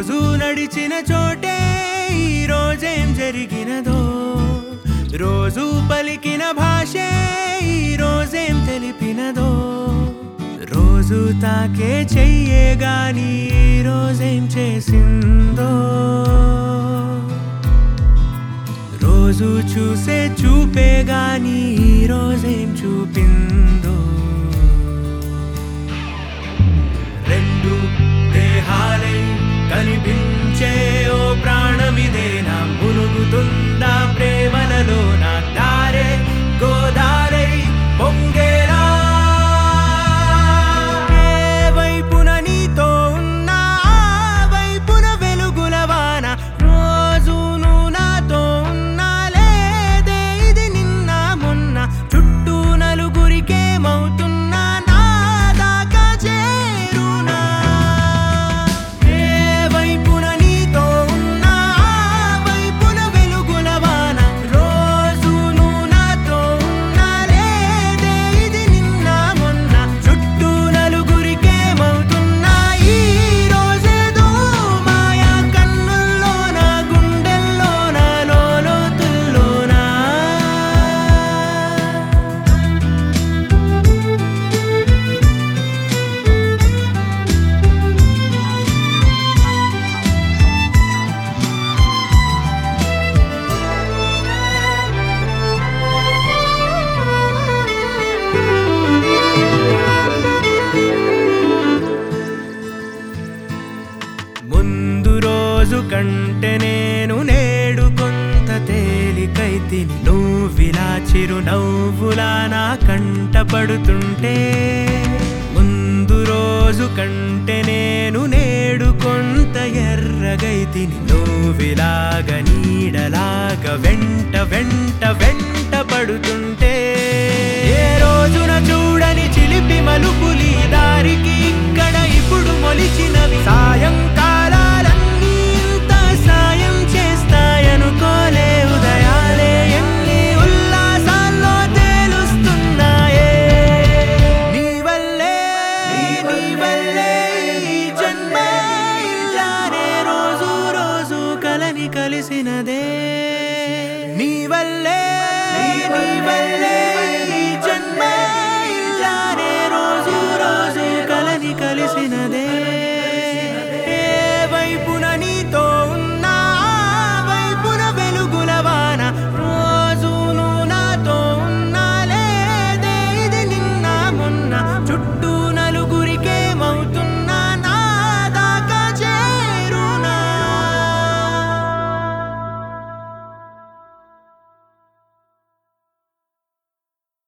రోజు నడిచిన చోటే ఈ రోజేం జరిగినదో, రోజు పలికిన భాషే ఈ రోజేం తెలిపినదో, రోజు తాకే చెయ్యే గాని ఈ రోజేం చేసిందో, రోజు చూసే చూపే గాని ఈ రోజేం చూపిందో. రెండు దేహాలై కనిపించే ఓ ప్రాణమిదేనా, మునుగుతుందా ప్రేమలలో నా దారే గోదారై పొంగేలా. ఏ వైపున నీతో ఉన్నా ఆ వైపున వెలుగుల వాన, రోజు నువ్వు నాతో ఉన్నా లేదే ఇది నిన్న మొన్న, చుట్టూ నలుగురికేమవుతున్నా నా దాకా చేరునా. ఏ వైపున నీతో ఉన్నా ఆ వైపున వెలుగుల వాన, రోజు నువ్వు నాతో ఉన్నా లేదే ఇది నిన్న మొన్న, చుట్టూ నలుగురికేమవుతున్నా ఈ రోజేదో మాయా కన్నుల్లోన గుండెల్లోన లోతుల్లోన. ముందు రోజు కంటే నేను నేడు కొంత తేలికైతిని, నువ్విలా చిరునవ్వులా నా కంట పడుతుంటే. ముందు రోజు కంటే నేను నేడు కొంత ఎర్రగైతిని, నువ్విలాగ నీడలాగ వెంట వెంట వెంట పడుతుంటే. ఏ రోజున చూడని చిలిపి మలుపులి దారికి ఇక్కడ ఇప్పుడు మొలిచినవి, సాయంకాలాలన్నీ ఇంత సాయం చేస్తాయనుకోలే. ఉదయాలే ఎన్ని ఉల్లాసాల్లో తేలుస్తున్నాయే, నీ వల్లే ఈ జన్మ ఇలానే రోజు రోజు కలని కలిసినదే. నీ వల్లే